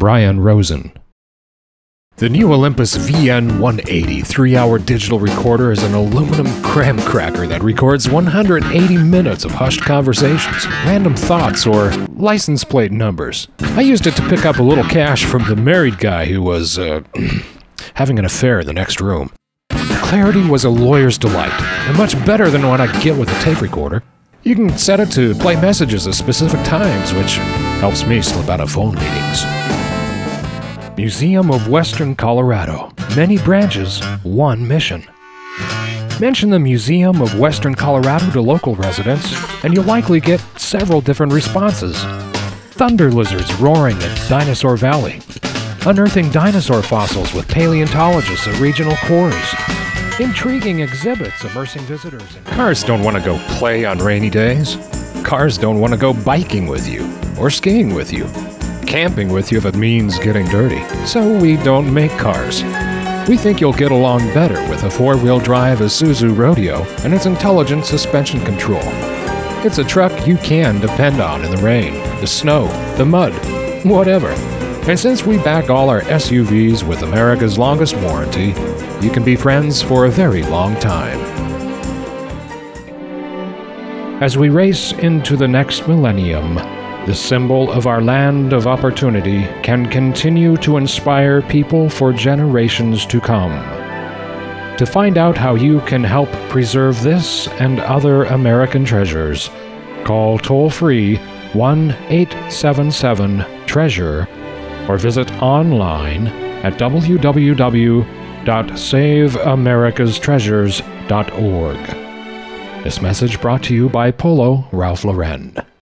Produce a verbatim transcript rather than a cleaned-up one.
Brian Rosen. The new Olympus V N one eighty three-hour digital recorder is an aluminum graham cracker that records one hundred eighty minutes of hushed conversations, random thoughts, or license plate numbers. I used it to pick up a little cash from the married guy who was, uh, having an affair in the next room. Clarity was a lawyer's delight, and much better than what I get with a tape recorder. You can set it to play messages at specific times, which helps me slip out of phone meetings. Museum of Western Colorado. Many branches, one mission. Mention the Museum of Western Colorado to local residents, and you'll likely get several different responses. Thunder lizards roaring at Dinosaur Valley. Unearthing dinosaur fossils with paleontologists at regional quarries. Intriguing exhibits immersing visitors in... Cars don't want to go play on rainy days. Cars don't want to go biking with you, or skiing with you, camping with you if it means getting dirty. So we don't make cars. We think you'll get along better with a four-wheel drive Isuzu Rodeo and its intelligent suspension control. It's a truck you can depend on in the rain, the snow, the mud, whatever. And since we back all our S U Vs with America's longest warranty, you can be friends for a very long time. As we race into the next millennium, the symbol of our land of opportunity can continue to inspire people for generations to come. To find out how you can help preserve this and other American treasures, call toll-free one eight seven seven treasure or visit online at w w w dot save americas treasures dot org. This message brought to you by Polo Ralph Lauren.